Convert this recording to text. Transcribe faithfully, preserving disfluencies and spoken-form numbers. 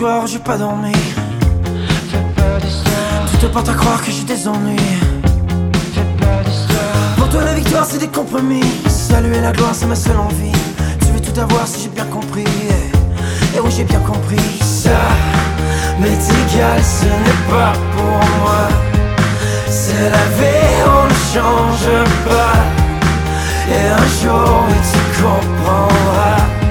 soir où j'ai pas dormi. Tu te portes à croire que j'ai des ennuis. Pour toi la victoire c'est des compromis. Saluer la gloire c'est ma seule envie. Tu veux tout avoir si j'ai bien compris. Et oui j'ai bien compris. Ça m'est égal, ce n'est pas pour moi. C'est la vie, on ne change pas. Et un jour oui, tu comprendras.